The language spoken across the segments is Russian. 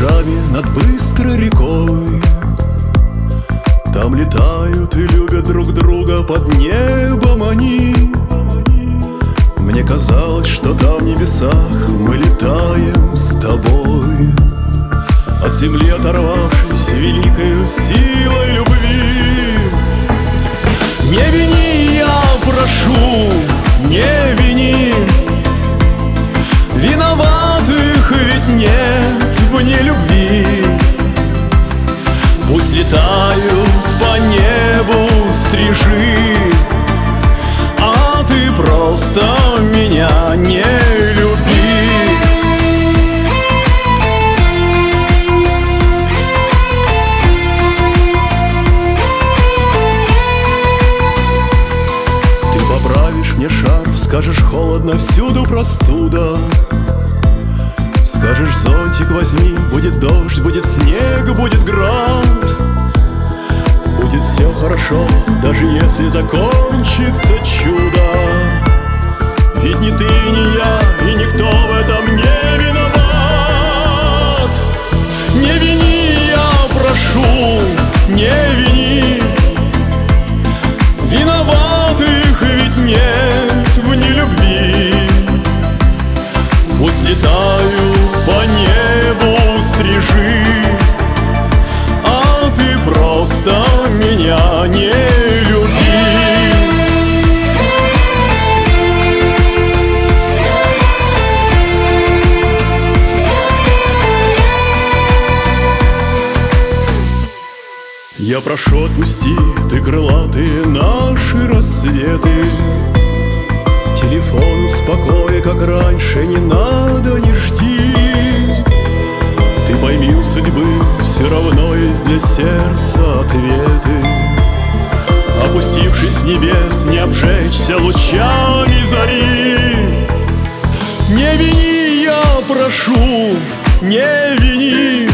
рубежами над быстрой рекой. Там летают и любят друг друга под небом они. Мне казалось, что там в небесах мы летаем с тобой, от земли оторвавшись великою силой любви. Не вини, я прошу, не вини, виноватых ведь нет в нелюбви. Пусть летают по небу стрижи, а ты просто меня не люби. Ты поправишь мне шарф, скажешь холодно, всюду простуда. Скажешь зонтик возьми, будет дождь, будет снег, будет град. Будет все хорошо, даже если закончится чудо. Ведь ни ты, ни я, и никто в этом не виноват. Не вини, я прошу, не вини, виноватых ведь нет в нелюбви. Пусть летают по небу стрижи, а ты просто меня не люби. Я прошу, отпусти ты крылатые наши рассветы. Телефон успокой, как раньше, не надо, не жди. Ты пойми, у судьбы все равно есть для сердца ответы. Опустившись с небес, не обжечься лучами зари. Не вини, я прошу, не вини,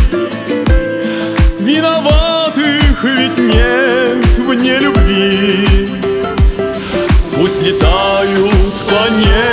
виноватых ведь нет в нелюбви. Пусть летают по небу